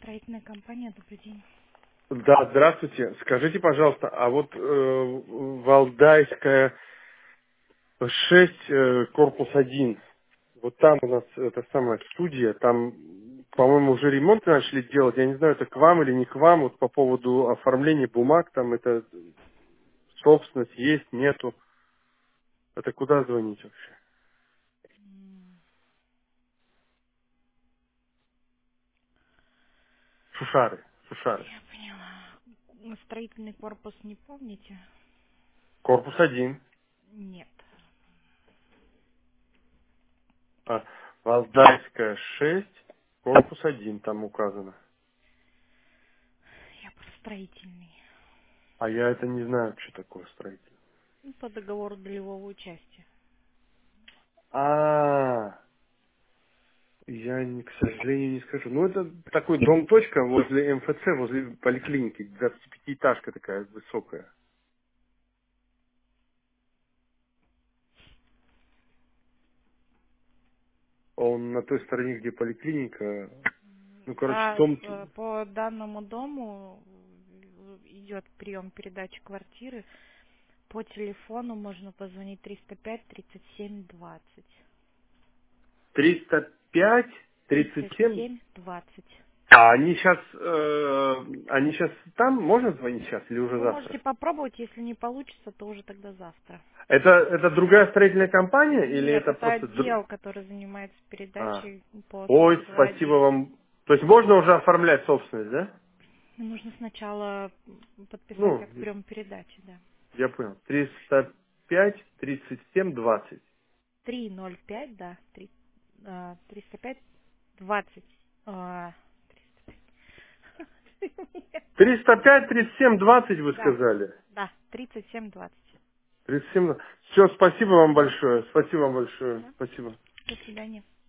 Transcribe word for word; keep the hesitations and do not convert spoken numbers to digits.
Строительная компания, добрый день. Да, здравствуйте. Скажите, пожалуйста, а вот э, Валдайская шесть, э, корпус один, вот там у нас эта самая студия, там, по-моему, уже ремонт начали делать, я не знаю, это к вам или не к вам, вот по поводу оформления бумаг, там это собственность есть, нету. Это куда звонить вообще? М, Шушары, Шушары. Я поняла. М, Строительный корпус не помните? Корпус один, Нет. а Валдайская шесть, корпус один там указано. Я про строительный. А я это не знаю, что такое строитель. Ну, по договору долевого участия. А, я, не- к сожалению, не скажу. Ну, это такой дом-точка возле МФЦ, возле поликлиники. двадцатипятиэтажка такая высокая. Он на той стороне, где поликлиника. Ну, короче, А дом... э, по данному дому э, идет прием передачи квартиры. По телефону можно позвонить триста пять тридцать семь двадцать. триста пять тридцать тридцать семь. семь двадцать. А они сейчас... они сейчас там? Можно звонить сейчас или уже Вы можете завтра? попробовать, если не получится, то уже тогда завтра. Это, это другая строительная компания или Нет, это это просто... дру- отдел, который занимается А. передачей по Ой, спасибо субскладе. вам. То есть можно уже оформлять собственность, да? Нужно сначала подписать Ну, акт приема передачи, да. я понял. триста пять тридцать семь двадцать. три ноль пять, да, три, а, триста пять двадцать. а, триста пять. триста пять тридцать семь двадцать вы Да, сказали. да, тридцать семь двадцать. тридцать семь. Все, спасибо вам Мгм. большое. Спасибо вам большое. Да. Спасибо. До свидания.